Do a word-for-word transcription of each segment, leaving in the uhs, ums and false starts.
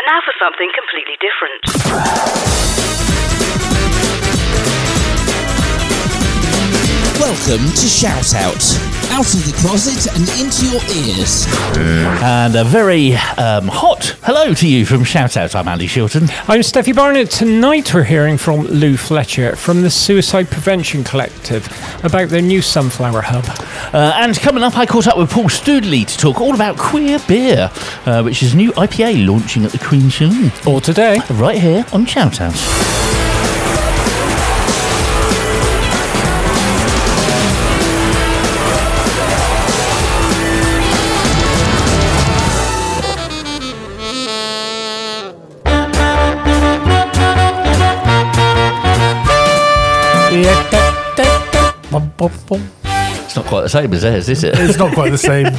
now for something completely different. Welcome to Shout Out. Out of the closet and into your ears. And a very um, hot hello to you from Shout Out. I'm Andy Shilton. I'm Steffi Barnett. Tonight we're hearing from Lou Fletcher from the Suicide Prevention Collective about their new Sunflower Hub. Uh, and coming up, I caught up with Paul Stoodley to talk all about Queer Beer, uh, which is a new I P A launching at the Queen Saloon. All today. Right here on Shout Out. It's not quite the same as theirs, is it? It's not quite the same.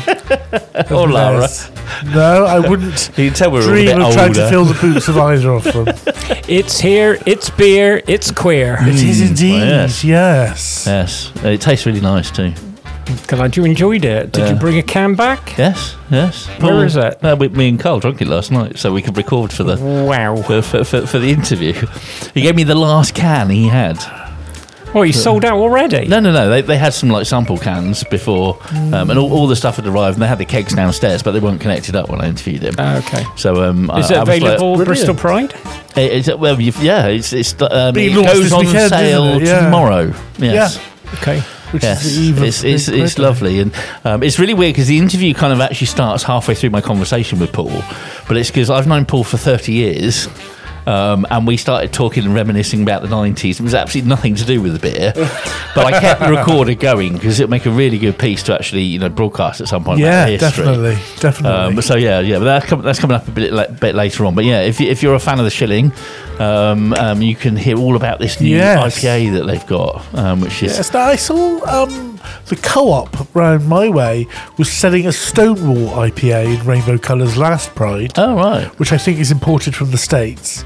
Or Lara. No, I wouldn't You can tell we're all a dream bit of trying older. to fill the boots of either of them. It's here, it's beer, it's queer. It is indeed, well, yes. yes. Yes, it tastes really nice too. Glad you enjoyed it. Did Yeah. you bring a can back? Yes, yes. Where is it? Uh, we, me and Carl drank it last night, so we could record for the Wow. for, for, for, for the interview. He gave me the last can he had. Oh, you sold out already? No, no, no. They, they had some like sample cans before, um, and all, all the stuff had arrived. And they had the kegs downstairs, but they weren't connected up when I interviewed him. Ah, okay. So, um, Is I, it I was like, available Bristol Pride? It, it's, well, you've, yeah, it's it's um, Being it launched goes this on weekend, sale isn't it? Yeah. tomorrow. Yes. Yeah. Okay. Which Yes, is the eve of it's it's, Great it's Britain. lovely, and um, it's really weird because the interview kind of actually starts halfway through my conversation with Paul, but it's because I've known Paul for thirty years. Um, and we started talking and reminiscing about the nineties. It was absolutely nothing to do with the beer, but I kept the recorder going because it'll make a really good piece to actually, you know, broadcast at some point. Yeah, about history. definitely, definitely. Um, so yeah, yeah, but that's, com- that's coming up a bit, la- bit later on. But yeah, if, you, if you're a fan of the Shilling, um, um, you can hear all about this new Yes. I P A that they've got, um, which is Yes, now I saw um, the co-op round my way was selling a Stonewall I P A in rainbow colours last Pride, oh right. which I think is imported from the States.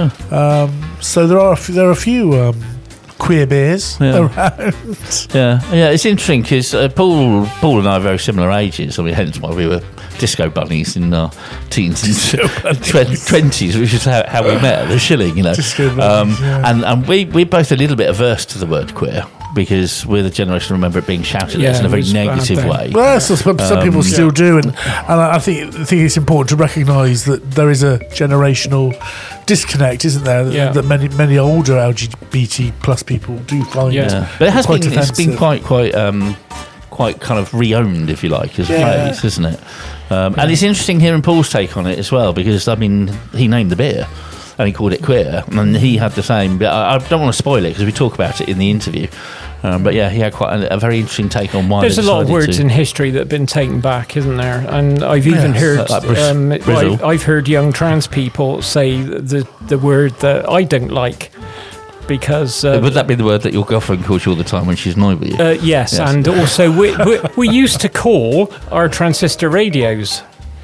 Um, so there are a few, there are a few um, queer beers Yeah. around. Yeah, yeah, it's interesting because uh, Paul, Paul and I are very similar ages. I mean, hence why we were disco bunnies in our teens and twenties, which is how, how we met at the Shilling, you know. Disco bunnies, um, yeah. And and we we're both a little bit averse to the word queer because we're the generation who remember it being shouted Yeah, at us in a it very was bad negative then. way. Well, so some, some Um, people still do, and, and I think I think it's important to recognise that there is a generational disconnect, isn't there? Yeah. That many many older L G B T plus people do find. Yeah. Yeah. But it has quite been it's been offensive. quite quite um, quite kind of re-owned, if you like, as a Yeah. phrase, isn't it? Um, And it's interesting hearing Paul's take on it as well, because I mean he named the beer and he called it queer, and he had the same. But I, I don't want to spoil it because we talk about it in the interview. Um, but yeah, he had quite a, a very interesting take on why. There's they a lot of decided words to. in history that have been taken back, isn't there? And I've even Yes. heard, Like- like bris- um, brizzle. I've, I've heard young trans people say the the word that I don't like because. Uh, Would that be the word that your girlfriend calls you all the time when she's annoyed with you? uh, yes, Yes. and also we, we, we used to call our transistor radios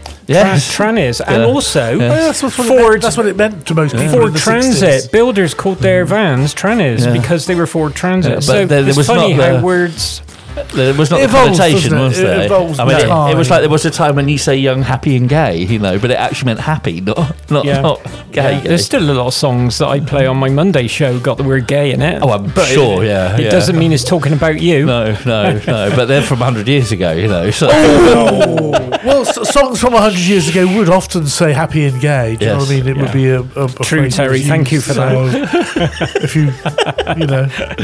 yes. tran- trannies, and Yeah. also Yeah. Well, that's, what it Ford- meant, that's what it meant to most people. in Ford the Transit sixties. builders called their vans trannies Yeah. because they were Ford Transit. Yeah, but so there- there it's was funny not how the- words. There was not It the evolves, connotation, doesn't it? was It there? evolves I mean, with it, time. it was like there was a time when you say young, happy, and gay, you know, but it actually meant happy, not not, Yeah. not gay. Yeah, there's still a lot of songs that I play on my Monday show got the word gay in it. Oh, I'm But sure, it, yeah. It yeah. doesn't mean it's talking about you. No, no, no. But they're from one hundred years ago, you know. So. Oh. Well, s- songs from one hundred years ago would often say happy and gay. Do you know Yes. what I mean? It Yeah. would be a, a, a True, phrase Terry, used, thank you for so if you, you know.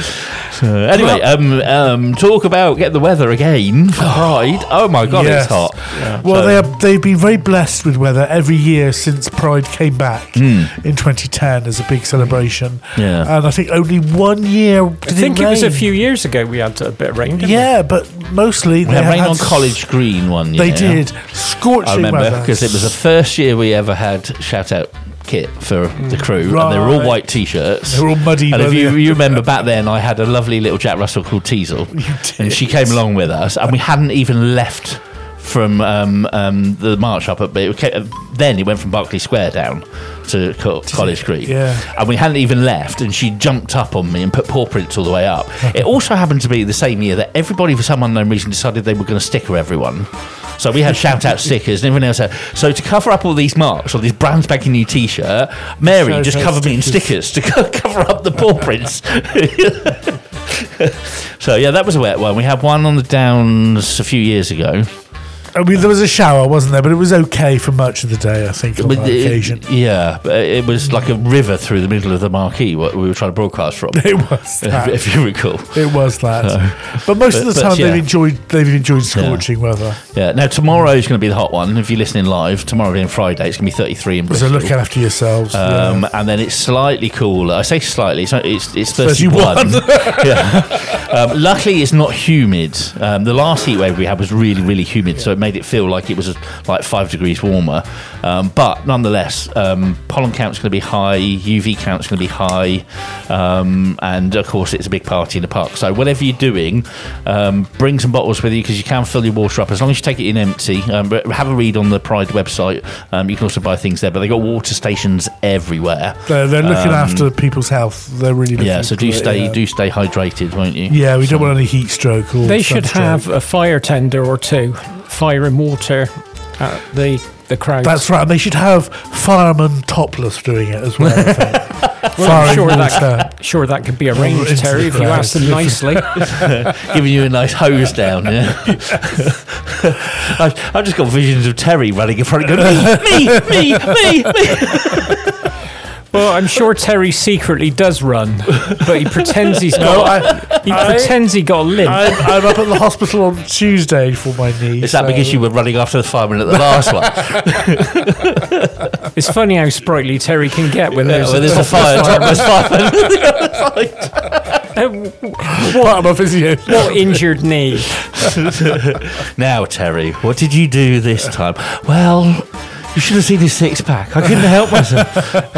Uh, anyway, um, um, talk about get the weather again for Pride. Oh my God, Yes. it's hot. Well, So- they have, they've been very blessed with weather every year since Pride came back Mm. in twenty ten as a big celebration. Yeah. And I think only one year did I think it it was a rain. few years ago we had a bit of rain, didn't Yeah, but mostly We they had rain had on s- College Green one year. They did I scorching remember weather because it was the first year we ever had shout out kit for the crew, and they were all Right. white t-shirts. They were all muddy, And if muddy. you, you remember back then, I had a lovely little Jack Russell called Teasel, and she came along with us, and we hadn't even left from um, um, the march up at but it came, then it went from Berkeley Square down to Co- College Green, Yeah. and we hadn't even left, and she jumped up on me and put paw prints all the way up. It also happened to be the same year that everybody for some unknown reason decided they were going to sticker everyone. So we had shout out stickers and everyone else had. So to cover up all these marks on this brand spanking new T-shirt, Mary Shout just out covered me in stickers to co- cover up the paw prints. So yeah, that was a wet one. We had one on the Downs a few years ago. I mean, there was a shower, wasn't there? But it was okay for much of the day, I think, on But that it- occasion. Yeah, but it was like a river through the middle of the marquee, what we were trying to broadcast from. It was that. if, if you recall. It was that. But most of but- the but time, yeah. they've enjoyed they've enjoyed scorching weather. Yeah. Now tomorrow's going to be the hot one. If you're listening live, tomorrow being Friday, it's going to be thirty-three in So Bristol. look after yourselves. Um, yeah. And then it's slightly cooler. I say slightly. It's it's, it's thirty-one. yeah. Um, luckily, it's not humid. Um, the last heat wave we had was really, really humid, so it made it feel like it was like five degrees warmer. Um, but nonetheless, um, pollen count's going to be high, U V count's going to be high, um, and of course, it's a big party in the park. So whatever you're doing, um, bring some bottles with you because you can fill your water up as long as you take it in empty. Um, but have a read on the Pride website. Um, you can also buy things there, but they got water stations everywhere. They're, they're looking um, after people's health. They're really looking Yeah, so do after it, stay yeah. do stay hydrated, won't you? Yeah, we don't want any heat stroke. Or They should sunstroke. have a fire tender or two, fire and water at the the crowd. That's right. And they should have firemen topless doing it as well. I think. Well, Firing I'm sure water. that sure that could be arranged, into Terry, the if you crowd. ask them nicely. Giving you a nice hose down, yeah. I've, I've just got visions of Terry running in front and going, me, me, me, me, me. Well, I'm sure Terry secretly does run, but he pretends he's No, got. I, he I- pretends he got a limp. I'm, I'm up at the hospital on Tuesday for my knee. Is that so- because you were running after the fireman at the last one? It's funny how sprightly Terry can get when Yeah, there's, well, a there's a fire, topless fireman on the other side. What am I physio? what injured knee. Now, Terry, what did you do this time? Well, you should have seen his six pack. I couldn't help myself.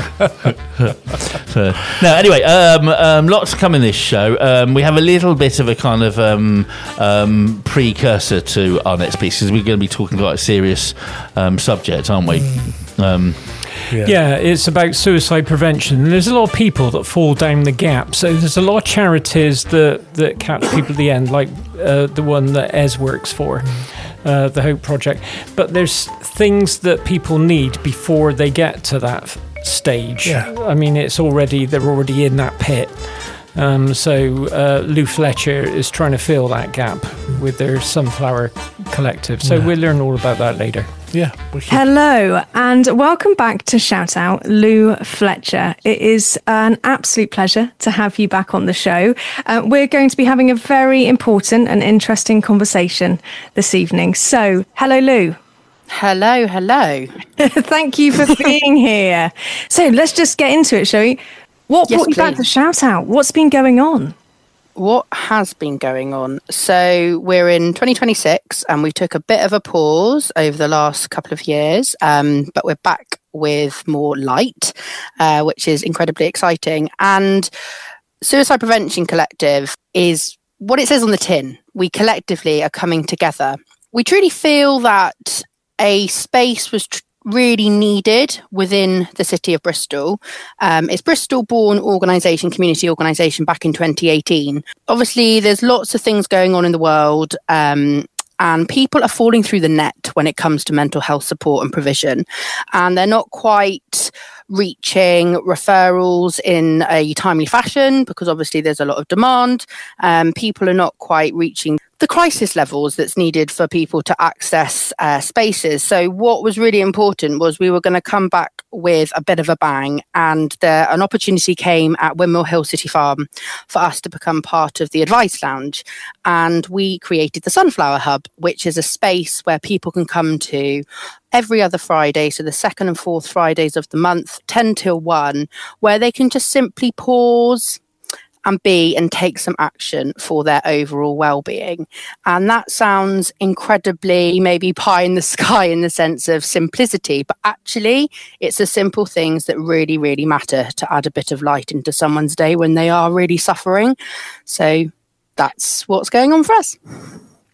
So, no, anyway, um, um, lots to come in this show. Um, we have a little bit of a kind of um, um, precursor to our next piece because we're going to be talking about a serious um, subject, aren't we? Um, Yeah, it's about suicide prevention. And there's a lot of people that fall down the gap. So there's a lot of charities that, that catch people at the end, like uh, the one that Ez works for, uh, the Hope Project. But there's things that people need before they get to that f- stage. Yeah. I mean, it's already, they're already in that pit. Um, so uh, Lou Fletcher is trying to fill that gap with their Sunflower Collective. So Yeah. we'll learn all about that later. Yeah. wicked. Hello and welcome back to Shout Out, Lou Fletcher. It is an absolute pleasure to have you back on the show. Uh, we're going to be having a very important and interesting conversation this evening. So, hello, Lou. Hello, hello. Thank you for being here. So, let's just get into it, shall we? What Yes, brought you back to please. Shout Out? What's been going on? What has been going on? So we're in twenty twenty-six and we took a bit of a pause over the last couple of years, um, but we're back with more light, uh, which is incredibly exciting. And Suicide Prevention Collective is what it says on the tin. We collectively are coming together. We truly feel that a space was tr- really needed within the city of Bristol. Um, it's Bristol-born organisation, community organisation back in twenty eighteen. Obviously, there's lots of things going on in the world, um, and people are falling through the net when it comes to mental health support and provision, and they're not quite reaching referrals in a timely fashion because obviously there's a lot of demand. Um, people are not quite reaching the crisis levels that's needed for people to access uh, spaces. So what was really important was we were going to come back with a bit of a bang, and there, an opportunity came at Windmill Hill City Farm for us to become part of the Advice Lounge, and we created the Sunflower Hub, which is a space where people can come to every other Friday, so the second and fourth Fridays of the month, ten till one, where they can just simply pause and be and take some action for their overall well-being. And that sounds incredibly maybe pie in the sky in the sense of simplicity, but actually it's the simple things that really, really matter to add a bit of light into someone's day when they are really suffering. So that's what's going on for us.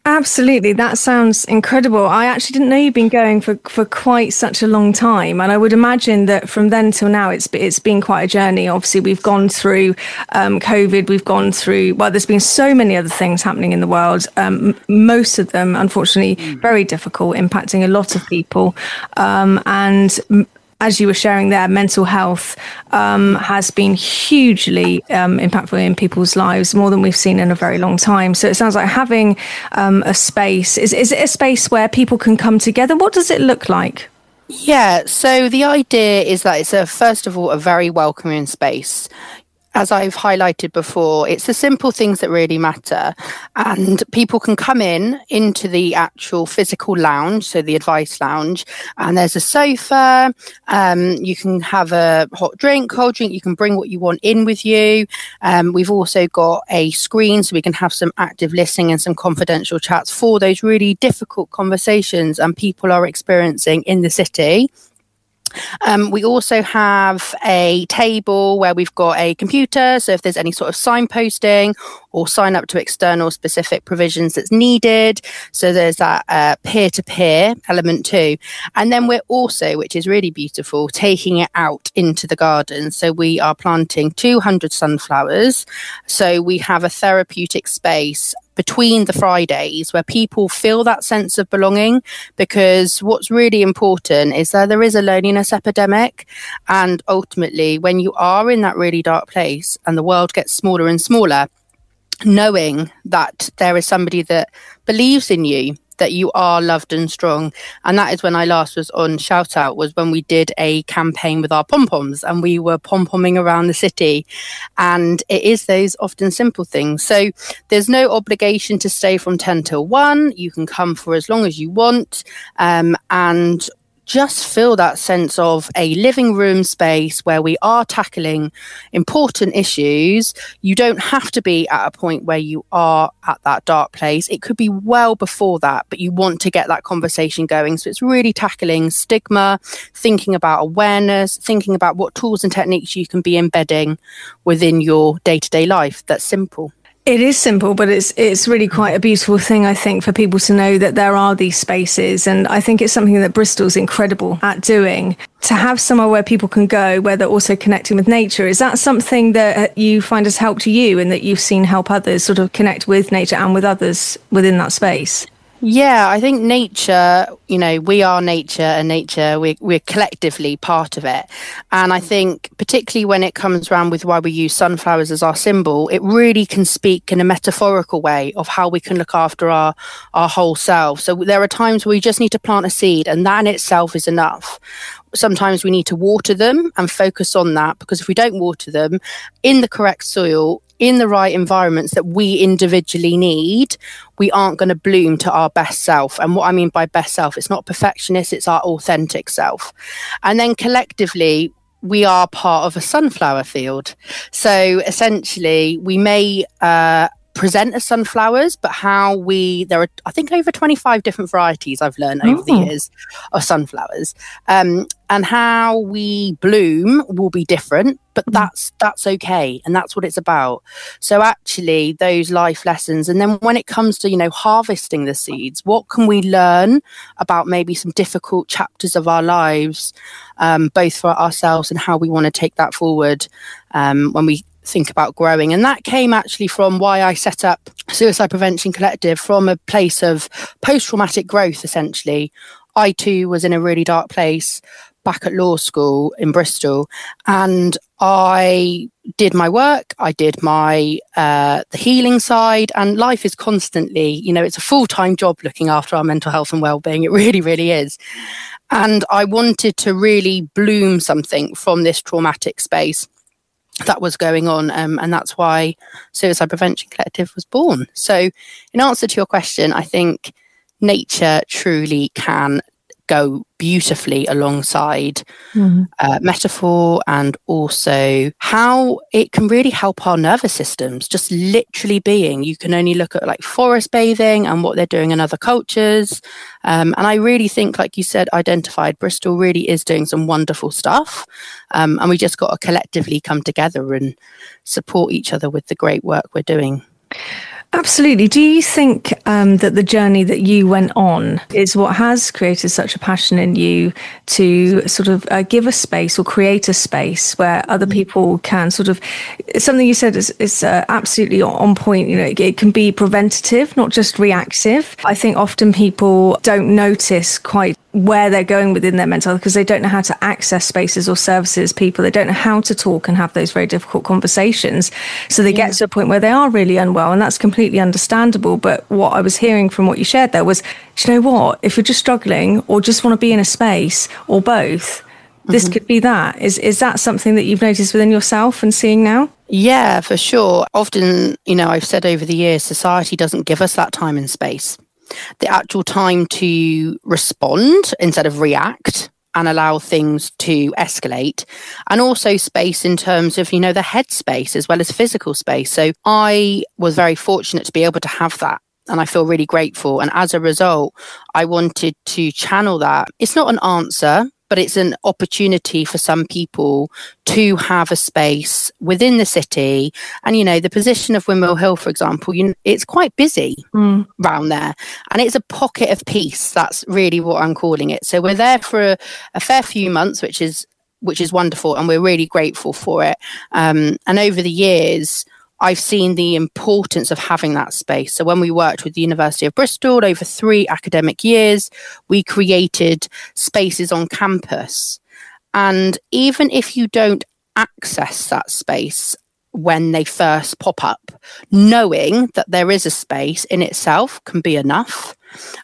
Absolutely. That sounds incredible. I actually didn't know you've been going for, for quite such a long time. And I would imagine that from then till now, it's it's been quite a journey. Obviously, we've gone through um, COVID. We've gone through, well, there's been so many other things happening in the world. Um, most of them, unfortunately, very difficult, impacting a lot of people. Um, and as you were sharing there, mental health um, has been hugely um, impactful in people's lives, more than we've seen in a very long time. So it sounds like having um, a space, is, is it a space where people can come together? What does it look like? Yeah, so the idea is that it's a, first of all, a very welcoming space. As I've highlighted before, it's the simple things that really matter. And people can come in into the actual physical lounge, so the advice lounge, and there's a sofa. Um, you can have a hot drink, cold drink. You can bring what you want in with you. Um, we've also got a screen so we can have some active listening and some confidential chats for those really difficult conversations and people are experiencing in the city. Um, we also have a table where we've got a computer, so if there's any sort of signposting or sign up to external specific provisions that's needed. So there's that uh, peer-to-peer element too. And then we're also, which is really beautiful, taking it out into the garden. So we are planting two hundred sunflowers. So we have a therapeutic space between the Fridays where people feel that sense of belonging, because what's really important is that there is a loneliness epidemic, and ultimately when you are in that really dark place and the world gets smaller and smaller, knowing that there is somebody that believes in you, that you are loved and strong. And that is when I last was on Shout Out, was when we did a campaign with our pom-poms and we were pom-pomming around the city. And it is those often simple things. So there's no obligation to stay from ten till one. You can come for as long as you want. Um, and just feel that sense of a living room space where we are tackling important issues. You don't have to be at a point where you are at that dark place. It could be well before that, but you want to get that conversation going. So it's really tackling stigma, thinking about awareness, thinking about what tools and techniques you can be embedding within your day-to-day life. That's simple. It is simple, but it's it's really quite a beautiful thing, I think, for people to know that there are these spaces. And I think it's something that Bristol's incredible at doing, to have somewhere where people can go, where they're also connecting with nature. Is that something that you find has helped you and that you've seen help others sort of connect with nature and with others within that space? Yeah, I think nature, you know, we are nature, and nature, we're, we're collectively part of it. And I think particularly when it comes around with why we use sunflowers as our symbol, it really can speak in a metaphorical way of how we can look after our, our whole self. So there are times where we just need to plant a seed, and that in itself is enough. Sometimes we need to water them and focus on that, because if we don't water them in the correct soil, in the right environments that we individually need, we aren't going to bloom to our best self. And what I mean by best self, it's not perfectionist, it's our authentic self. And then collectively, we are part of a sunflower field. So essentially, we may uh, present as sunflowers, but how we, there are, I think, over twenty-five different varieties I've learned over Oh. the years of sunflowers. Um, and how we bloom will be different, but that's that's okay, and that's what it's about. So actually, those life lessons, and then when it comes to, you know, harvesting the seeds, what can we learn about maybe some difficult chapters of our lives, um, both for ourselves and how we want to take that forward um, when we think about growing. And that came actually from why I set up Suicide Prevention Collective, from a place of post-traumatic growth, essentially. I too was in a really dark place back at law school in Bristol, and I did my work, I did my uh, the healing side, and life is constantly, you know, it's a full-time job looking after our mental health and well-being. It really, really is. And I wanted to really bloom something from this traumatic space that was going on, um, and that's why Suicide Prevention Collective was born. So in answer to your question, I think nature truly can go beautifully alongside mm. uh, metaphor, and also how it can really help our nervous systems, just literally being. You can only look at like forest bathing and what they're doing in other cultures. Um, and I really think, like you said, Identified, Bristol really is doing some wonderful stuff. Um, and we just got to collectively come together and support each other with the great work we're doing. Absolutely. Do you think um, that the journey that you went on is what has created such a passion in you to sort of uh, give a space or create a space where other people can sort of, something you said is, is uh, absolutely on point. You know, it, it can be preventative, not just reactive. I think often people don't notice quite where they're going within their mental health because they don't know how to access spaces or services, people. They don't know how to talk and have those very difficult conversations. So they yeah. get to a point where they are really unwell, and that's completely understandable. But what I was hearing from what you shared there was, do you know what? If you're just struggling or just want to be in a space or both, this mm-hmm. could be that. Is is that something that you've noticed within yourself and seeing now? Yeah, for sure. Often, you know, I've said over the years, society doesn't give us that time and space. The actual time to respond instead of react and allow things to escalate, and also space in terms of, you know, the headspace as well as physical space. So I was very fortunate to be able to have that, and I feel really grateful. And as a result, I wanted to channel that. It's not an answer, but it's an opportunity for some people to have a space within the city. And, you know, the position of Windmill Hill, for example, you know, it's quite busy mm. around there. And it's a pocket of peace. That's really what I'm calling it. So we're there for a, a fair few months, which is which is wonderful. And we're really grateful for it. Um, and over the years, I've seen the importance of having that space. So when we worked with the University of Bristol over three academic years, we created spaces on campus. And even if you don't access that space when they first pop up, knowing that there is a space in itself can be enough.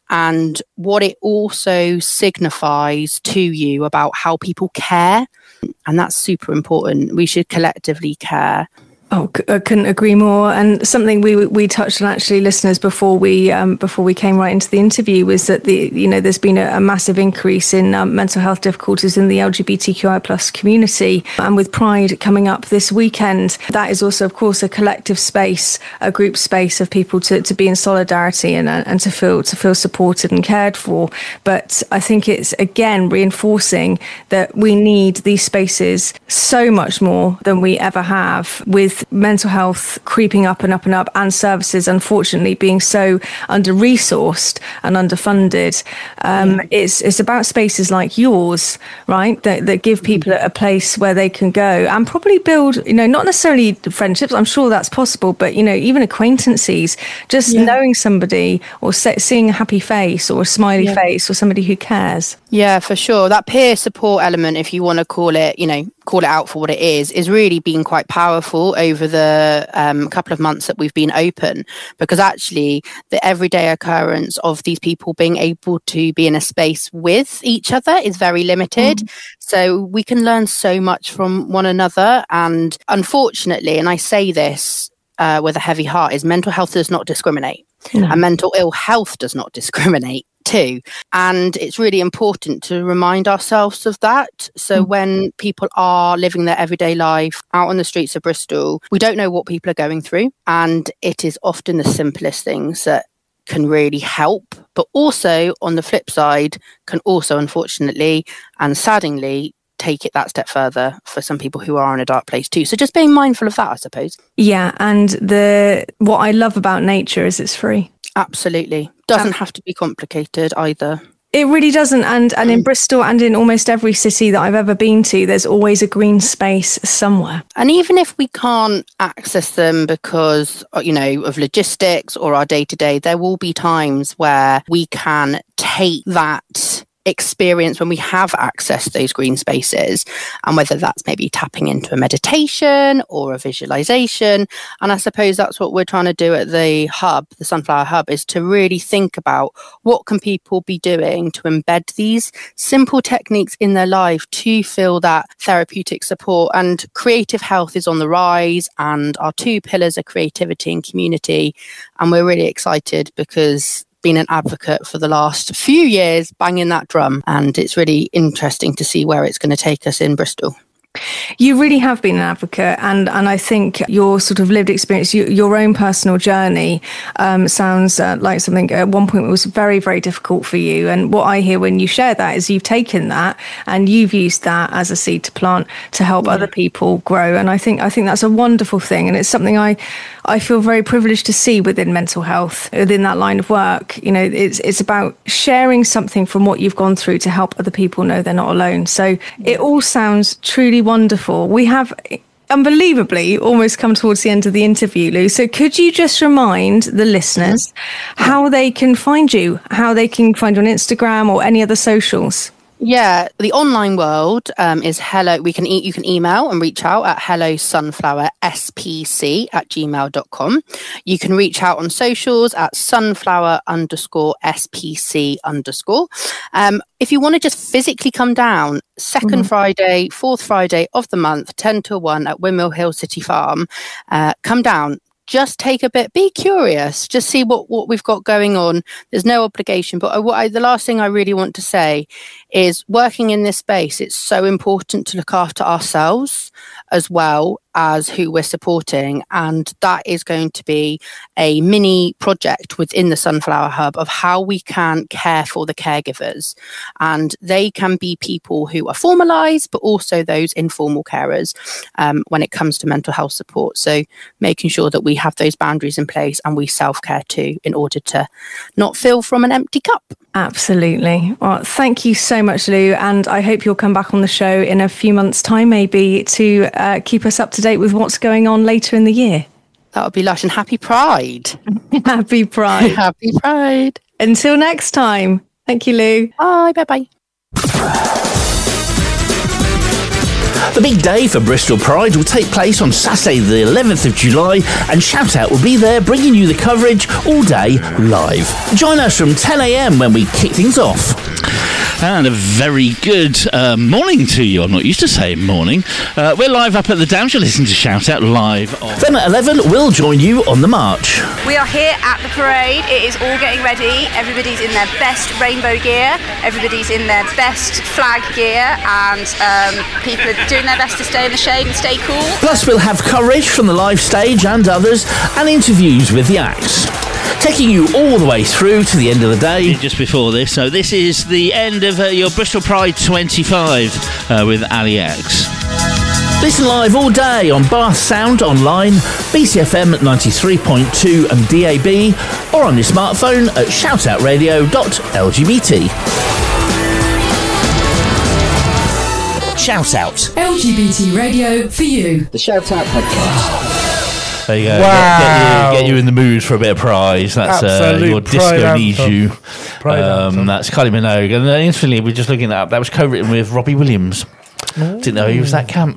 And what it also signifies to you about how people care. And that's super important. We should collectively care. Oh, I couldn't agree more. And something we we touched on, actually, listeners, before we um, before we came right into the interview, was that the you know there's been a, a massive increase in um, mental health difficulties in the L G B T Q I plus community, and with Pride coming up this weekend, that is also, of course, a collective space, a group space of people to, to be in solidarity and and to feel to feel supported and cared for. But I think it's again reinforcing that we need these spaces so much more than we ever have, with mental health creeping up and up and up, and services unfortunately being so under-resourced and underfunded. Um, yeah. It's it's about spaces like yours, right, that, that give people a place where they can go and probably build, you know, not necessarily friendships, I'm sure that's possible, but, you know, even acquaintances, just yeah. knowing somebody or se- seeing a happy face or a smiley yeah. face or somebody who cares. Yeah, for sure. That peer support element, if you want to call it, you know, call it out for what it is, is really been quite powerful over the um, couple of months that we've been open, because actually the everyday occurrence of these people being able to be in a space with each other is very limited. Mm. So we can learn so much from one another. And unfortunately, and I say this uh, with a heavy heart, is mental health does not discriminate. No. And mental ill health does not discriminate too. And it's really important to remind ourselves of that. So mm. when people are living their everyday life out on the streets of Bristol, we don't know what people are going through. And it is often the simplest things that can really help. But also on the flip side, can also, unfortunately and saddeningly, take it that step further for some people who are in a dark place too. So just being mindful of that, I suppose. Yeah, and the what I love about nature is it's free. Absolutely. Doesn't have to be complicated either. It really doesn't. And and in Bristol and in almost every city that I've ever been to, there's always a green space somewhere. And even if we can't access them because, you know, of logistics or our day-to-day, there will be times where we can take that experience when we have access to those green spaces, and whether that's maybe tapping into a meditation or a visualization. And I suppose that's what we're trying to do at the hub, the Sunflower Hub, is to really think about what can people be doing to embed these simple techniques in their life to feel that therapeutic support. And creative health is on the rise, and our two pillars are creativity and community. And we're really excited because been an advocate for the last few years, banging that drum, and it's really interesting to see where it's going to take us in Bristol. You really have been an advocate, and, and I think your sort of lived experience, your, your own personal journey, um, sounds uh, like something at one point was very, very difficult for you. And what I hear when you share that is you've taken that and you've used that as a seed to plant to help yeah. other people grow. And I think I think that's a wonderful thing, and it's something I I feel very privileged to see within mental health, within that line of work. You know, it's it's about sharing something from what you've gone through to help other people know they're not alone. So it all sounds truly wonderful. We have unbelievably almost come towards the end of the interview, Lou. So could you just remind the listeners how they can find you, how they can find you on Instagram or any other socials? Yeah, the online world um, is hello. We can e- you can email and reach out at hello sunflower s p c at gmail dot com. You can reach out on socials at sunflower underscore spc underscore. Um, if you want to just physically come down, second mm-hmm. Friday, fourth Friday of the month, ten to one at Windmill Hill City Farm, uh, come down. Just take a bit, be curious, just see what, what we've got going on. There's no obligation. But I, what I, the last thing I really want to say is working in this space, it's so important to look after ourselves as well as who we're supporting. And that is going to be a mini project within the Sunflower Hub of how we can care for the caregivers. And they can be people who are formalised, but also those informal carers um, when it comes to mental health support. So making sure that we have those boundaries in place and we self-care too in order to not fill from an empty cup. Absolutely. Well, thank you so much, Lou. And I hope you'll come back on the show in a few months' time, maybe, to uh, keep us up to date with what's going on later in the year. That would be lush. And happy Pride. Happy Pride. Happy Pride. Until next time. Thank you, Lou. Bye. Bye-bye. The big day for Bristol Pride will take place on Saturday the eleventh of July, and Shout Out will be there bringing you the coverage all day live. Join us from ten a.m. when we kick things off. And a very good uh, morning to you. I'm not used to saying morning. Uh, we're live up at the Downs. You're listening to Shout Out live on... Then at eleven, we'll join you on the march. We are here at the parade. It is all getting ready. Everybody's in their best rainbow gear. Everybody's in their best flag gear. And um, people are doing their best to stay in the shade and stay cool. Plus, we'll have coverage from the live stage and others, and interviews with the acts, taking you all the way through to the end of the day. Just before this, so this is the end of uh, your Bristol Pride twenty-five uh, with Ali X. Listen live all day on Bath Sound Online, B C F M at ninety-three point two and D A B, or on your smartphone at shoutoutradio dot L G B T. Shout Out. L G B T radio for you. The Shout Out podcast. There you go. Wow. Get, get, you, get you in the mood for a bit of Prize. That's uh, your Disco Needs You. Um, that's Kylie Minogue. And then instantly, we're just looking that up. That was co-written with Robbie Williams. Oh. Didn't know he was that camp.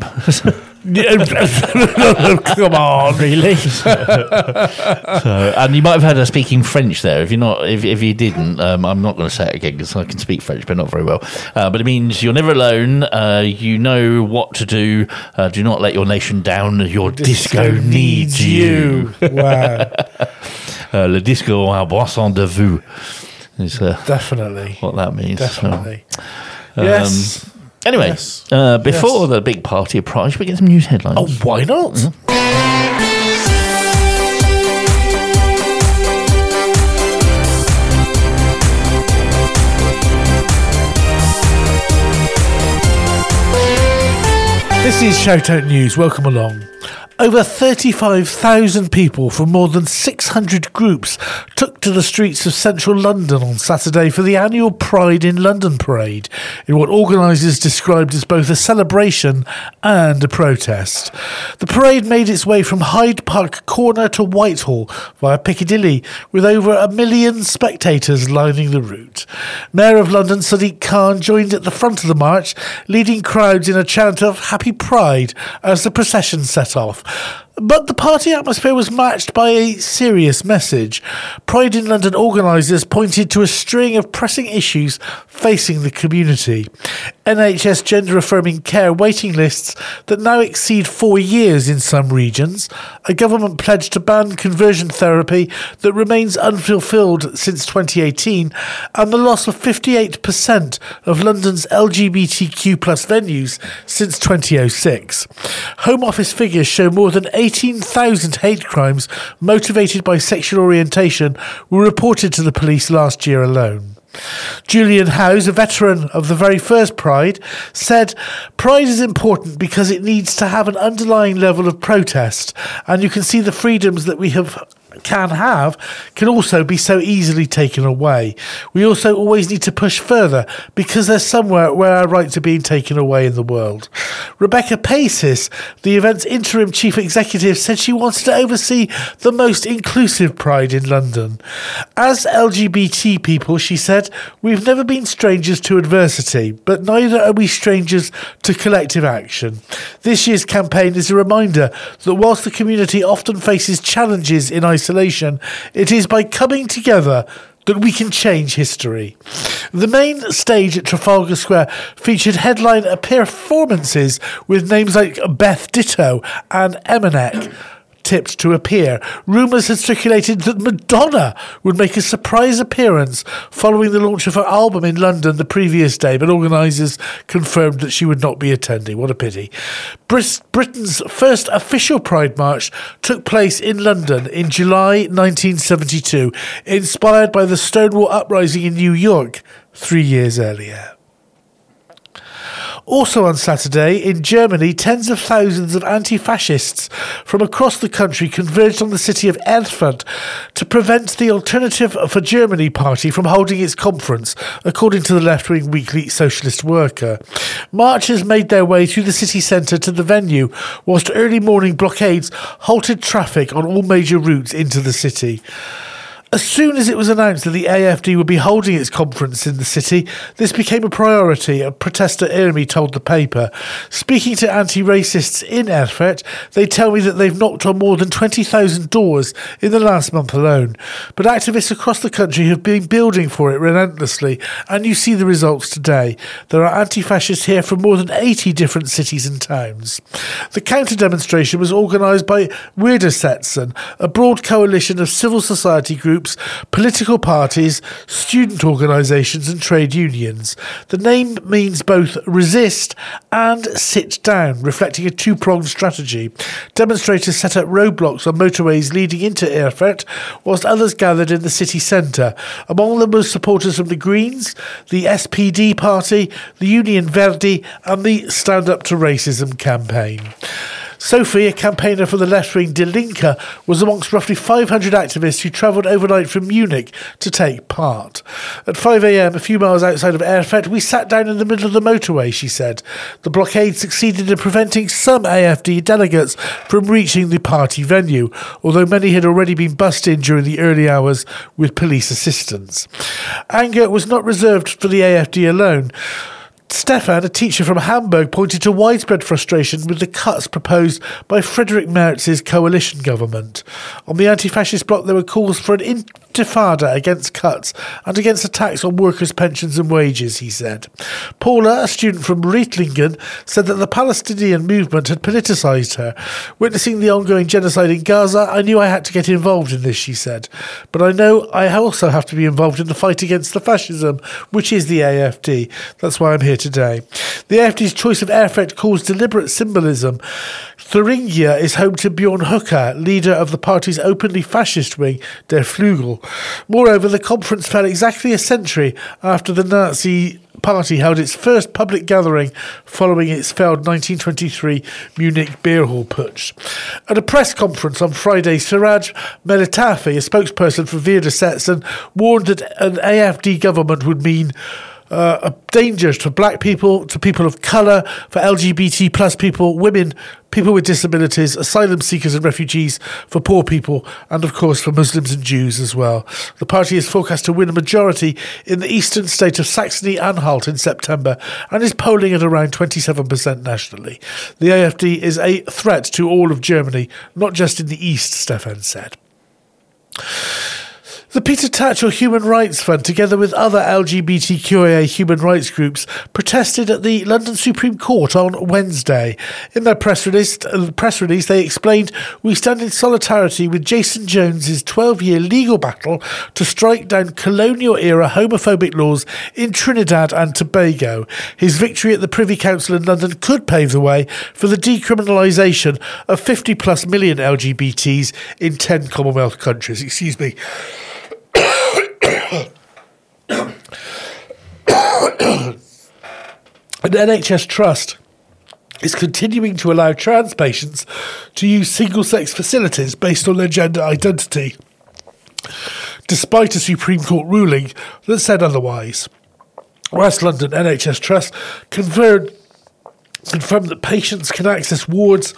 Come on, really? So, and you might have heard her speaking French there. If you're not, if, if you didn't, um, I'm not going to say it again because I can speak French, but not very well. Uh, but it means you're never alone. Uh, you know what to do. Uh, do not let your nation down. Your disco, disco needs you. you. Wow. uh, Le disco a boisson de vous. Is uh, definitely what that means. Definitely. So, um, yes. Anyway, yes. uh, before yes. the big party of Pride, should we get some news headlines? Oh, why not? Mm-hmm. This is Shout Out News. Welcome along. Over thirty-five thousand people from more than six hundred groups took to the streets of central London on Saturday for the annual Pride in London parade, in what organisers described as both a celebration and a protest. The parade made its way from Hyde Park Corner to Whitehall via Piccadilly, with over a million spectators lining the route. Mayor of London Sadiq Khan joined at the front of the march, leading crowds in a chant of Happy Pride as the procession set off. But the party atmosphere was matched by a serious message. Pride in London organisers pointed to a string of pressing issues facing the community. N H S gender-affirming care waiting lists that now exceed four years in some regions, a government pledge to ban conversion therapy that remains unfulfilled since twenty eighteen, and the loss of fifty-eight percent of London's L G B T Q plus venues since twenty oh six. Home Office figures show more than eighteen thousand hate crimes motivated by sexual orientation were reported to the police last year alone. Julian Howes, a veteran of the very first Pride, said, "Pride is important because it needs to have an underlying level of protest, and you can see the freedoms that we have can have can also be so easily taken away. We also always need to push further because there's somewhere where our rights are being taken away in the world." Rebecca Pacis, the event's interim chief executive, said she wanted to oversee the most inclusive Pride in London. "As L G B T people," she said, "we've never been strangers to adversity, but neither are we strangers to collective action. This year's campaign is a reminder that whilst the community often faces challenges in isolation, it is by coming together that we can change history." The main stage at Trafalgar Square featured headline performances with names like Beth Ditto and Emanek tipped to appear. Rumours had circulated that Madonna would make a surprise appearance following the launch of her album in London the previous day, but organisers confirmed that she would not be attending. What a pity. Brit- Britain's first official Pride March took place in London in July nineteen seventy-two, inspired by the Stonewall Uprising in New York three years earlier. Also on Saturday, in Germany, tens of thousands of anti-fascists from across the country converged on the city of Erfurt to prevent the Alternative for Germany party from holding its conference, according to the left-wing weekly Socialist Worker. Marchers made their way through the city centre to the venue, whilst early morning blockades halted traffic on all major routes into the city. As soon as it was announced that the A F D would be holding its conference in the city, this became a priority, a protester Ermi told the paper. Speaking to anti-racists in Erfurt, they tell me that they've knocked on more than twenty thousand doors in the last month alone. But activists across the country have been building for it relentlessly, and you see the results today. There are anti-fascists here from more than eighty different cities and towns. The counter-demonstration was organised by Widersetzen, a broad coalition of civil society groups, political parties, student organisations and trade unions. The name means both resist and sit down, reflecting a two-pronged strategy. Demonstrators set up roadblocks on motorways leading into Erfurt, whilst others gathered in the city centre. Among them were supporters from the Greens, the S P D party, the Union Verdi and the Stand Up to Racism campaign. Sophie, a campaigner for the left-wing Die Linke, was amongst roughly five hundred activists who travelled overnight from Munich to take part. At five a.m, a few miles outside of Erfurt, we sat down in the middle of the motorway, she said. The blockade succeeded in preventing some A F D delegates from reaching the party venue, although many had already been bussed in during the early hours with police assistance. Anger was not reserved for the A F D alone. Stefan, a teacher from Hamburg, pointed to widespread frustration with the cuts proposed by Friedrich Merz's coalition government. On the anti-fascist bloc, there were calls for an intifada against cuts and against attacks on workers' pensions and wages, he said. Paula, a student from Reutlingen, said that the Palestinian movement had politicised her. Witnessing the ongoing genocide in Gaza, I knew I had to get involved in this, she said. But I know I also have to be involved in the fight against the fascism, which is the A F D. That's why I'm here today. The A F D's choice of Erfurt caused deliberate symbolism. Thuringia is home to Björn Höcke, leader of the party's openly fascist wing, Der Flügel. Moreover, the conference fell exactly a century after the Nazi party held its first public gathering following its failed nineteen twenty-three Munich beer hall putsch. At a press conference on Friday, Siraj Melitafi, a spokesperson for Widersetzen, warned that an A F D government would mean uh, a danger to black people, to people of colour, for L G B T plus people, women, people with disabilities, asylum seekers and refugees, for poor people, and of course for Muslims and Jews as well. The party is forecast to win a majority in the eastern state of Saxony-Anhalt in September and is polling at around twenty-seven percent nationally. The A F D is a threat to all of Germany, not just in the east, Stefan said. The Peter Tatchell Human Rights Fund, together with other L G B T Q I A human rights groups, protested at the London Supreme Court on Wednesday. In their press release, uh, press release, they explained, "We stand in solidarity with Jason Jones's twelve-year legal battle to strike down colonial-era homophobic laws in Trinidad and Tobago. His victory at the Privy Council in London could pave the way for the decriminalisation of fifty plus million L G B Ts in ten Commonwealth countries." Excuse me. An N H S trust is continuing to allow trans patients to use single-sex facilities based on their gender identity, despite a Supreme Court ruling that said otherwise. West London N H S Trust confirmed, confirmed that patients can access wards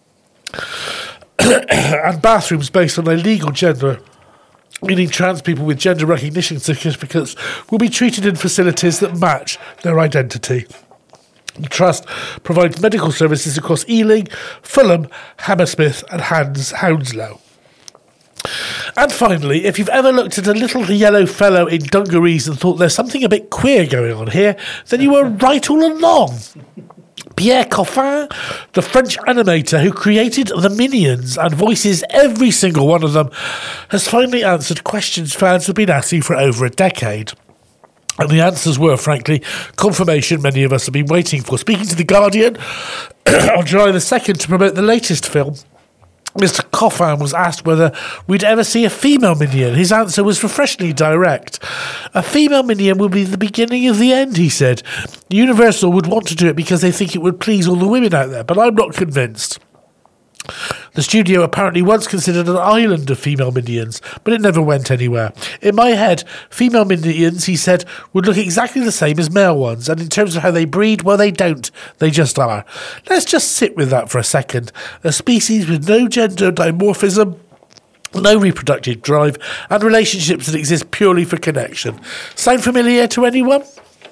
and bathrooms based on their legal gender, meaning trans people with gender recognition certificates will be treated in facilities that match their identity. The Trust provides medical services across Ealing, Fulham, Hammersmith and Hans- Hounslow. And finally, if you've ever looked at a little yellow fellow in dungarees and thought there's something a bit queer going on here, then you were right all along. Pierre Coffin, the French animator who created the Minions and voices every single one of them, has finally answered questions fans have been asking for over a decade. And the answers were, frankly, confirmation many of us have been waiting for. Speaking to The Guardian on July the second to promote the latest film, Mister Coffin was asked whether we'd ever see a female Minion. His answer was refreshingly direct. "A female Minion will be the beginning of the end," he said. "Universal would want to do it because they think it would please all the women out there, but I'm not convinced." The studio apparently once considered an island of female Minions, but it never went anywhere. "In my head, female Minions," he said, "would look exactly the same as male ones, and in terms of how they breed, well, they don't. They just are. Let's just sit with that for a second. A species with no gender dimorphism, no reproductive drive, and relationships that exist purely for connection. Sound familiar to anyone?"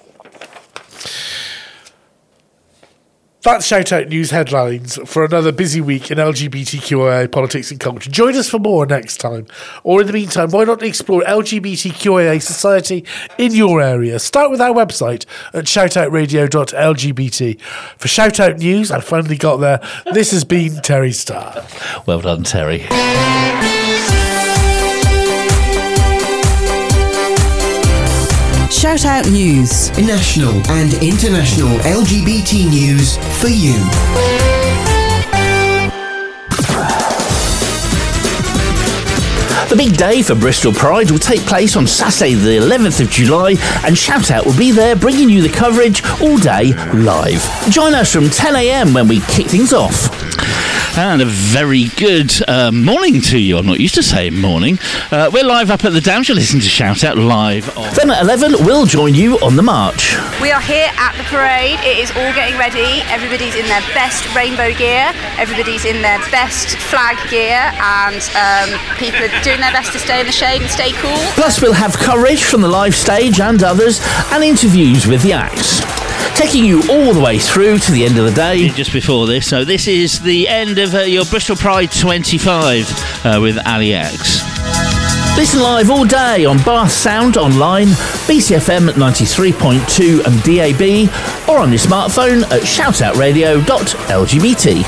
That's Shout Out News headlines for another busy week in L G B T Q I A politics and culture. Join us for more next time. Or in the meantime, why not explore L G B T Q I A society in your area? Start with our website at shout out radio dot L G B T. For Shout Out News, I finally got there. This has been Terry Starr. Well done, Terry. Shout Out News. National and international L G B T news for you. The big day for Bristol Pride will take place on Saturday the eleventh of July, and Shout Out will be there bringing you the coverage all day live. Join us from ten a.m. when we kick things off. And a very good uh, morning to you. I'm not used to saying morning. Uh, we're live up at the Downs. You're listening to Shout Out live. On. Then at eleven, we'll join you on the march. We are here at the parade. It is all getting ready. Everybody's in their best rainbow gear. Everybody's in their best flag gear. And um, people are doing their best to stay in the shade and stay cool. Plus, we'll have coverage from the live stage and others, and interviews with the acts, taking you all the way through to the end of the day. Just before this, so this is the end of uh, your Bristol Pride twenty-five uh, with Ali X. Listen live all day on Bath Sound Online, B C F M ninety-three point two and D A B, or on your smartphone at shout out radio dot L G B T.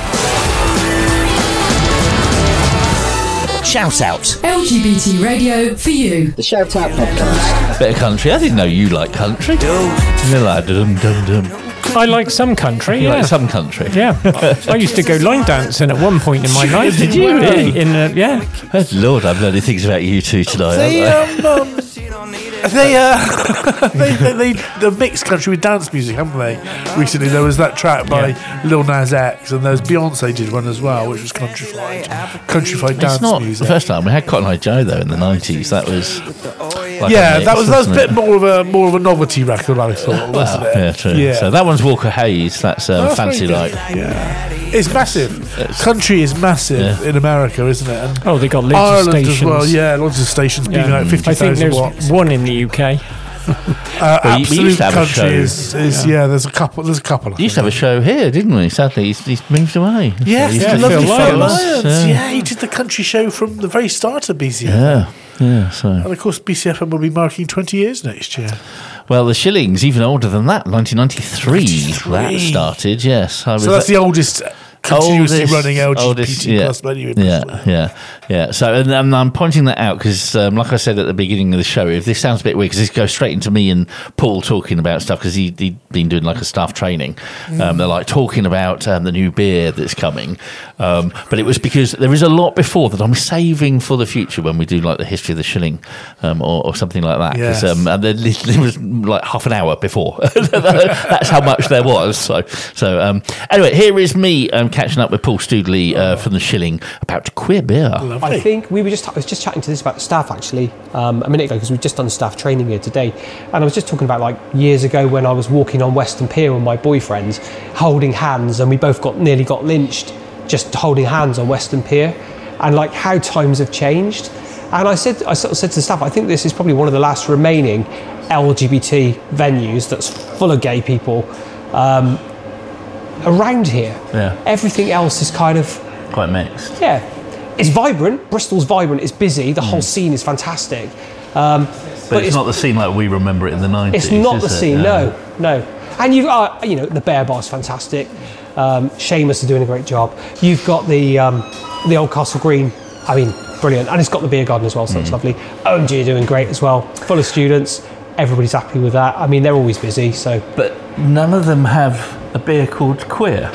Shout Out. L G B T radio for you. The Shout Out podcast. Bit of country. I didn't know you like country. No, like dum dum dum. I like some country, You yeah. like some country. Yeah. I used to go line dancing at one point in my life. Did you Uh, really? In, uh, yeah. Oh, Lord, I've learned things about you two tonight. They, haven't I? um, um, they, uh, they, they, they, they mixed country with dance music, haven't they? Recently, there was that track by Yeah. Lil Nas X, and there's Beyonce did one as well, which was countrified, countrified It's dance not music. the first time. We had Cotton Eye Joe, though, in the nineties. That was... Like yeah, mix, that was that was a wasn't bit more of a more of a novelty record, I thought, wasn't Well, it? yeah, true. Yeah. So that one's Walker Hayes. That's um, That's Fancy very Like. good. Yeah. It's massive. It's- Country is massive Yeah. in America, isn't it? And Oh, they got loads of Ireland stations. as well. Yeah, lots of stations being Yeah. like fifty I think thousand there's watts. one in the U K. Uh, Well, we- we used Absolute to have a Country show. is, is yeah. There's a couple. There's a couple. I We used to have a think. show here, didn't we? Sadly, he's, he's moved away. Yes, So yeah, he's- lovely Phil Phil Lyons. Lyons. Yeah. Yeah, he did the country show from the very start of B C F. Yeah, yeah. So, And of course, B C F M will be marking twenty years next year. well, the Shillings even older than that. nineteen ninety-three. ninety-three. That started. Yes, I was. So that's the oldest continuously Oldest- running L G B T oldest, yeah. plus venue in Yeah, Bristol. yeah, yeah. So, and, and I'm pointing that out because, um, like I said at the beginning of the show, if this sounds a bit weird, because this goes straight into me and Paul talking about stuff because he, he'd been doing like a staff training. Um, they're like talking about um, the new beer that's coming. Um, but it was because there is a lot before that I'm saving for the future when we do like the history of the Shilling um, or, or something like that. Because Yes. um, and there, there was like half an hour before. That's how much there was. So, so um, anyway, here is me um, catching up with Paul Stoodley uh, from the Shilling about queer beer. I think we were just, I was just chatting to this about the staff actually um, a minute ago because we've just done staff training here today. And I was just talking about like years ago when I was walking on Western Pier with my boyfriend holding hands and we both got nearly got lynched just holding hands on Western Pier and like how times have changed. And I said, I sort of said to the staff, I think this is probably one of the last remaining L G B T venues that's full of gay people um, around here. Yeah. Everything else is kind of Quite mixed. yeah, it's vibrant. Bristol's vibrant. It's busy. The whole scene is fantastic. Um, But, it's, not the scene like we remember it in the nineties. It's not is the it? scene. Yeah. No, no. And you've got, you know, the Bear Bar's fantastic. Um, Seamus are doing a great job. You've got the um, the Old Castle Green. I mean, brilliant. And it's got the beer garden as well, so that's lovely. O M G are doing great as well. Full of students. Everybody's happy with that. I mean, they're always busy. So, But none of them have a beer called Queer.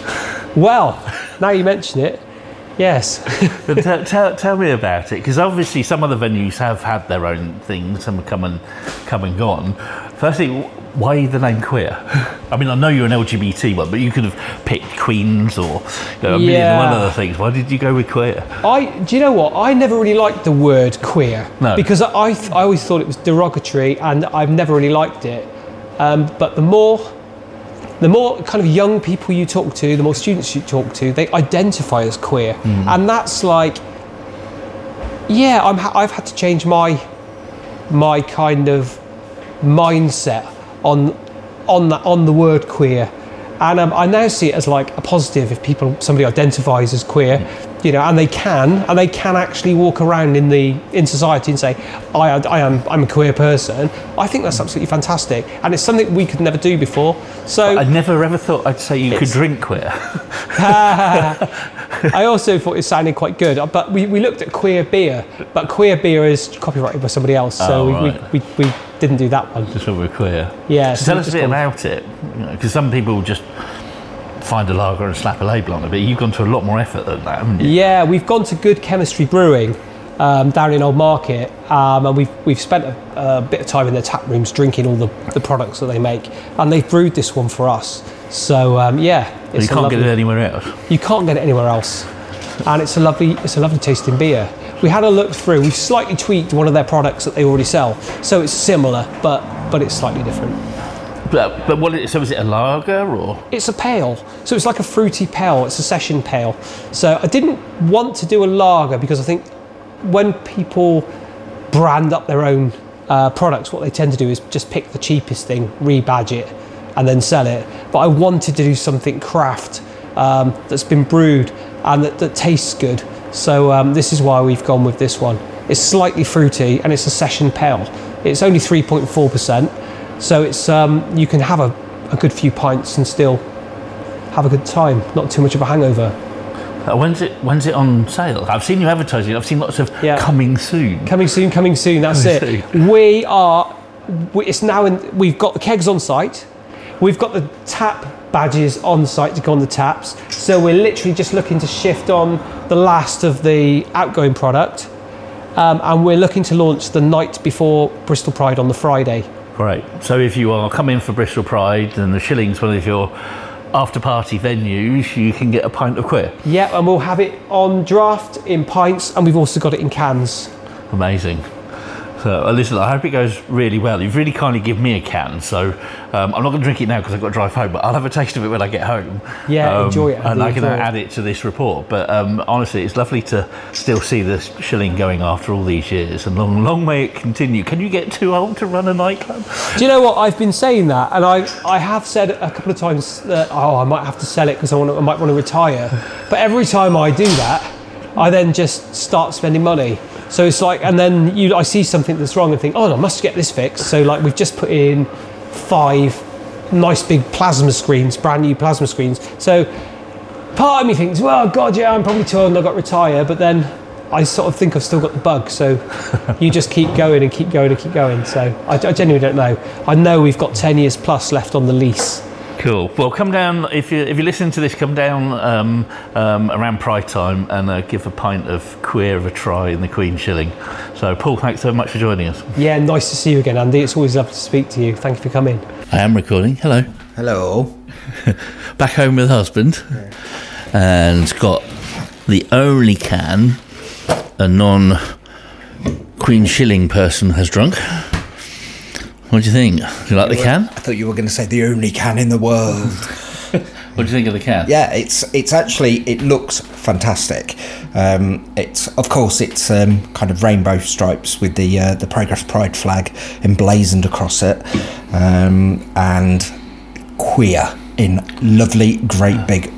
well, now you mention it, yes. But t- tell, tell me about it, because obviously some other venues have had their own things, some have come and come and gone. Firstly, wh- why the name Queer? I mean, I know you're an L G B T one, but you could have picked Queens or you know, a million and one Yeah. other things. Why did you go with Queer? I do you know what? I never really liked the word queer No. because I I, th- I always thought it was derogatory, and I've never really liked it. Um, but the more the more kind of young people you talk to, the more students you talk to, they identify as queer, and that's like, yeah, I'm ha- I've had to change my my kind of mindset on on that on the word queer. And um, I now see it as like a positive if people somebody identifies as queer, you know, and they can and they can actually walk around in the in society and say, I, I am I'm a queer person. I think that's absolutely fantastic, and it's something we could never do before. So I never ever thought I'd say you could It's- drink Queer. I also thought it sounded quite good, but we, we looked at queer beer, but queer beer is copyrighted by somebody else, so Oh, we, right. we, we, we didn't do that one. Just when we're queer. Yeah, So so tell we us a just bit gone- about it, because some people just find a lager and slap a label on it, but you've gone to a lot more effort than that, haven't you? Yeah, we've gone to Good Chemistry Brewing um, down in Old Market, um, and we've we've spent a, a bit of time in their tap rooms drinking all the, the products that they make, and they've brewed this one for us. So um, yeah, But you a can't lovely, get it anywhere else. You can't get it anywhere else, and it's a lovely it's a lovely tasting beer. We had a look through. We've slightly tweaked one of their products that they already sell, so it's similar, but but it's slightly different. But, but what? Is, so is it a lager or? It's a pale, so it's like a fruity pale. It's a session pale. So I didn't want to do a lager because I think when people brand up their own uh, products, what they tend to do is just pick the cheapest thing, rebadge it, and then sell it. But I wanted to do something craft um, that's been brewed and that, that tastes good. So um, this is why we've gone with this one. It's slightly fruity and it's a session pale. It's only three point four percent. So it's um, you can have a, a good few pints and still have a good time, not too much of a hangover. Uh, when's it? When's it on sale? I've seen you advertising. I've seen lots of Yeah. coming soon. Coming soon, coming soon. That's Coming it. We are. We, it's now in. We've got the kegs on site. We've got the tap badges on site to go on the taps. So we're literally just looking to shift on the last of the outgoing product, um, and we're looking to launch the night before Bristol Pride on the Friday. Great. So if you are coming for Bristol Pride and the Shilling's one of your after party venues, you can get a pint of Queer. Yeah, and we'll have it on draft in pints, and we've also got it in cans. Amazing. So, uh, listen, I hope it goes really well. You've really kindly given me a can, so um, I'm not going to drink it now because I've got to drive home, but I'll have a taste of it when I get home. Yeah, um, enjoy it. And I can enjoy add it. it to this report. But um, honestly, it's lovely to still see the shilling going after all these years, and long, long may it continue. Can you get too old to run a nightclub? Do you know what? I've been saying that, and I, I have said a couple of times that, oh, I might have to sell it because I, want to, I might want to retire. But every time I do that, I then just start spending money. So it's like, and then you, I see something that's wrong and think, oh, no, I must get this fixed. So like, we've just put in five nice big plasma screens, brand new plasma screens. So part of me thinks, well, God, yeah, I'm probably too old and I've got to retire. But then I sort of think I've still got the bug. So you just keep going and keep going and keep going. So I, I genuinely don't know. I know we've got ten years plus left on the lease. Cool. Well, come down, if you if you listen to this, come down um, um, around Pride time and uh, give a pint of Queer a try in the Queen Shilling. So, Paul, thanks so much for joining us. Yeah, nice to see you again, Andy. It's always lovely to speak to you. Thank you for coming. I am recording. Hello. Hello. Back home with husband, and got the only can a non-Queen Shilling person has drunk. What do you think? Do you like the can? I thought you were going to say the only can in the world. What do you think of the can? Yeah, it's it's actually, it looks fantastic. Um, it's of course it's um, kind of rainbow stripes with the uh, the Progress Pride flag emblazoned across it, um, and queer in lovely, great big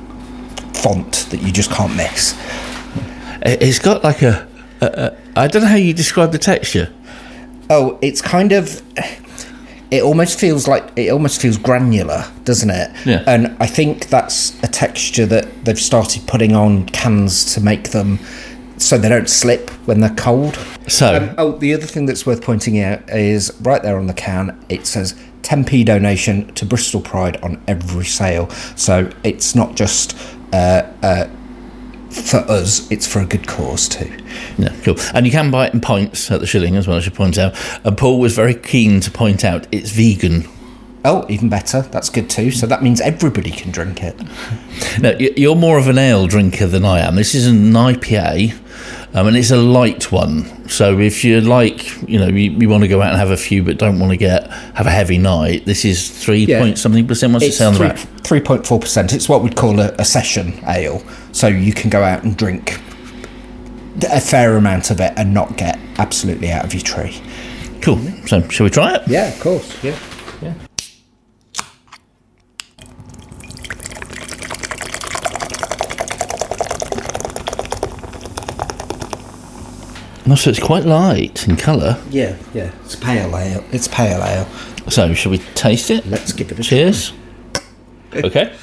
font that you just can't miss. It's got like a, a, a I don't know how you describe the texture. Oh, it's kind of, it almost feels like, it almost feels granular, doesn't it? Yeah. And I think that's a texture that they've started putting on cans to make them so they don't slip when they're cold. So, um, oh, the other thing that's worth pointing out is right there on the can, it says ten p donation to Bristol Pride on every sale. So it's not just uh, uh, for us, it's for a good cause too. Yeah, cool. And you can buy it in pints at the Shilling as well, I should point out. And Paul was very keen to point out it's vegan. Oh, even better. That's good too. So that means everybody can drink it. Now, you're more of an ale drinker than I am. This is an I P A, um, and it's a light one. So if you like, you know, you, you want to go out and have a few but don't want to get have a heavy night, this is three Yeah. point something percent. What's it sound three, about? three point four percent. It's what we'd call a, a session ale. So you can go out and drink a fair amount of it and not get absolutely out of your tree. Cool. So shall we try it? Yeah, of course. Yeah. Yeah. No, so it's quite light in colour. Yeah, yeah. It's pale ale. It's pale ale. So shall we taste it? Let's give it a Cheers. Okay.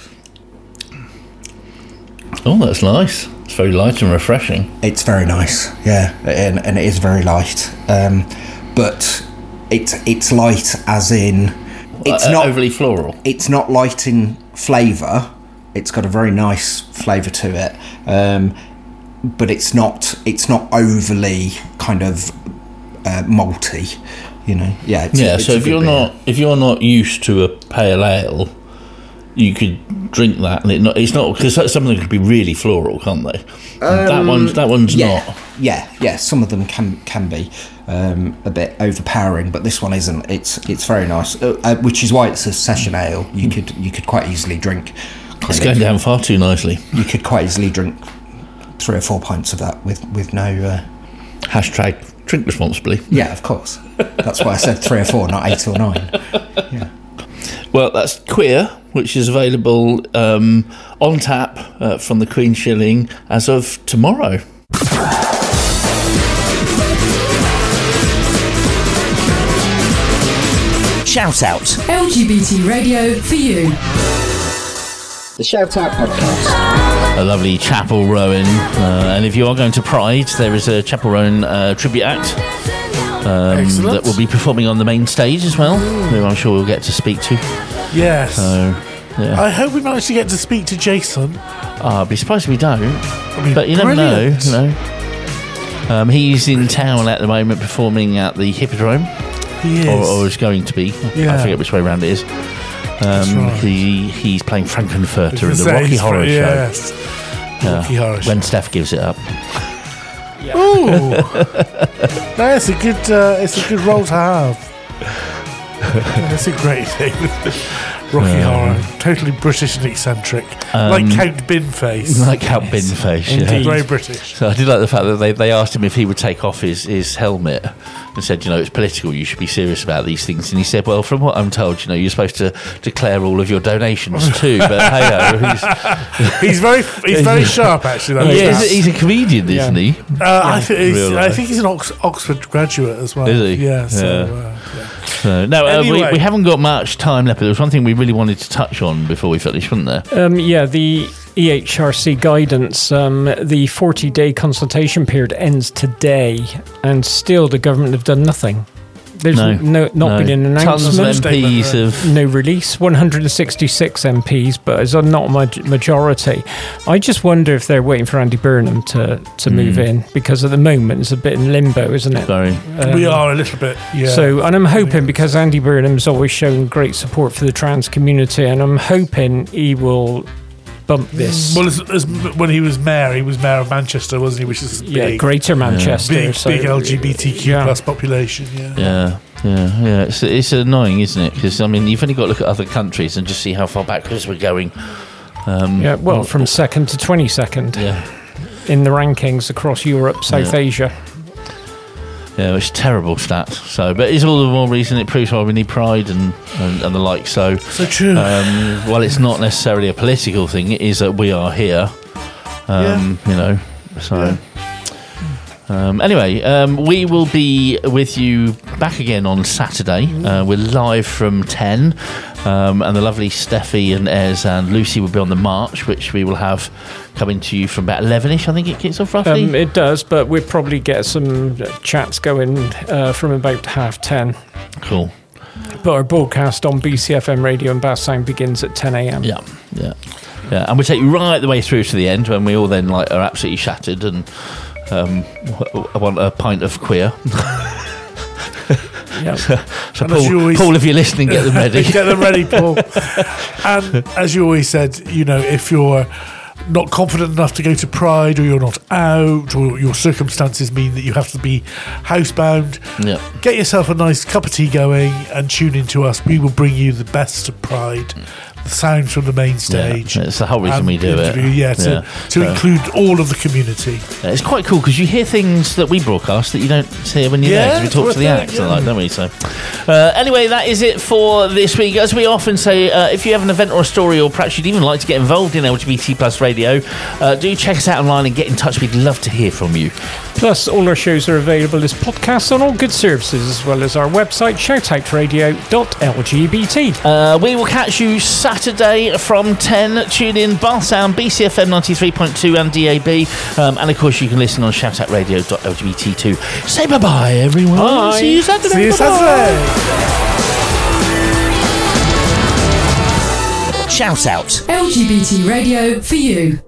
Oh, that's nice. It's very light and refreshing. It's very nice, yeah, and, and it is very light. Um, but it's it's light as in it's uh, not overly floral. It's not light in flavour. It's got a very nice flavour to it, um, but it's not it's not overly kind of uh, malty. You know, yeah. It's, yeah. it's So a if good you're beer. not if you're not used to a pale ale, you could drink that, and it not, it's not because some of them could be really floral, can't they? Um, that one's that one's yeah, not. Yeah, yeah. Some of them can can be um, a bit overpowering, but this one isn't. It's it's very nice, uh, uh, which is why it's a session ale. You could you could quite easily drink. It's going down far too nicely. You could quite easily drink three or four pints of that with with no. Uh, Hashtag drink responsibly. Yeah, of course. That's why I said three or four, not eight or nine. Yeah. Well, that's Queer, which is available um, on tap uh, from the Queen Shilling as of tomorrow. Shout out. L G B T radio for you. The Shout Out Podcast. A lovely Chapel Rowan. Uh, and if you are going to Pride, there is a Chapel Rowan uh, tribute act um, that will be performing on the main stage as well, who I'm sure we'll get to speak to. Yes. So, yeah. I hope we manage to get to speak to Jason. Oh, I'd be surprised if we don't. be But you never know. brilliant. You know. Um, he's in town at the moment performing at the Hippodrome. He is. Or, or is going to be. Yeah. I forget which way around it is. That's Um, right. he He's playing Frankenfurter in the Say Rocky he's Horror right, Show. yes. Yeah, Rocky Horror Show. when Steph gives it up. Yeah. Ooh, no, it's a good, uh, it's a good role to have. It's a great thing. Rocky Um, Horror, totally British and eccentric, Um, like Count Binface. Like Count Binface, yeah. Indeed. Very British. So I did like the fact that they, they asked him if he would take off his, his helmet and said, you know, it's political, you should be serious about these things. And he said, well, from what I'm told, you know, you're supposed to declare all of your donations too. But hey, he's he's very he's very sharp actually. That yeah, chap. he's, a, he's a comedian, isn't Yeah. he? Uh, I, th- he's, Real I life. think he's an Ox- Oxford graduate as well. Is he? Yeah. So, Yeah. Uh, yeah. So, no, uh, Anyway. we, we haven't got much time left, but there was one thing we really wanted to touch on before we finish, wasn't there? Um, yeah, the E H R C guidance, um, the forty-day consultation period ends today, and still the government have done nothing. There's No, no, not no. been an Tons of announcement. M Ps have- no release. one hundred sixty-six M Ps, but it's a not a maj- majority. I just wonder if they're waiting for Andy Burnham to, to move Mm. in, because at the moment it's a bit in limbo, isn't it? Very. Um, we are a little bit. Yeah. So, and I'm hoping, because Andy Burnham's always shown great support for the trans community, and I'm hoping he will bump this. Well, as, as, when he was mayor, he was mayor of Manchester, wasn't he? Which is Yeah, big, Greater Manchester, big, so- big L G B T Q Yeah. plus population. Yeah. Yeah, yeah, yeah. It's, it's annoying, isn't it? Because, I mean, you've only got to look at other countries and just see how far backwards we're going. Um, Yeah, well, from second to twenty-second Yeah. in the rankings across Europe, South Yeah. Asia. Yeah, it's terrible stats. So, but it's all the more reason it proves why we need pride and, and, and the like. So, So true. Um, while it's not necessarily a political thing, it is that we are here. Um, You know, so. Um, anyway, um, we will be with you back again on Saturday. Uh, we're live from ten, um, and the lovely Steffi and Ez and Lucy will be on the march, which we will have coming to you from about eleven-ish. I think it kicks off roughly. Um, it does, but we'll probably get some chats going uh, from about half ten. Cool. But our broadcast on B C F M Radio and Bass Sound begins at ten a.m. Yeah, yeah, yeah, and we take you right the way through to the end when we all then like are absolutely shattered and um, w- w- want a pint of queer. Yeah. So, so And as Paul, you always- Paul, if you're listening, get them ready. Get them ready, Paul. And as you always said, you know, if you're not confident enough to go to Pride, or you're not out, or your circumstances mean that you have to be housebound, Yeah. get yourself a nice cup of tea going and tune into us. We will bring you the best of Pride, the sounds from the main stage. Yeah, it's the whole reason and we do it. interview, Yeah, to, Yeah. to So- include all of the community. Yeah, it's quite cool because you hear things that we broadcast that you don't hear when you're Yeah, there, 'cause we it's talk worth to the it, acts and yeah. like, don't we? So, uh, anyway, that is it for this week. As we often say, uh, if you have an event or a story, or perhaps you'd even like to get involved in L G B T plus radio, uh, do check us out online and get in touch. We'd love to hear from you. Plus, all our shows are available as podcasts on all good services, as well as our website, shoutout radio dot L G B T. Uh, we will catch you Saturday from ten. Tune in, Bath Sound, B C F M ninety-three point two and D A B. Um, and of course, you can listen on shoutout radio dot L G B T too. Say bye bye, everyone. Bye. See you Saturday. See you Bye-bye. Saturday. Shout out. L G B T radio for you.